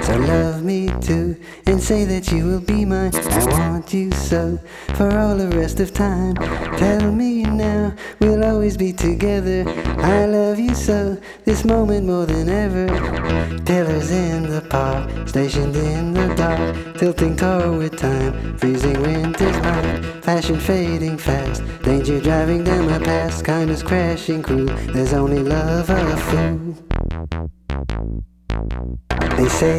So love me too, and say that you will be mine. I want you so, for all the rest of time. Tell me now, we'll always be together. I love you so, this moment more than ever. Taylor's in the park, stationed in the dark, tilting toward with time, freezing winter's mine. Fashion fading fast, danger driving down my past. Kindness crashing cruel, there's only love a fool. They say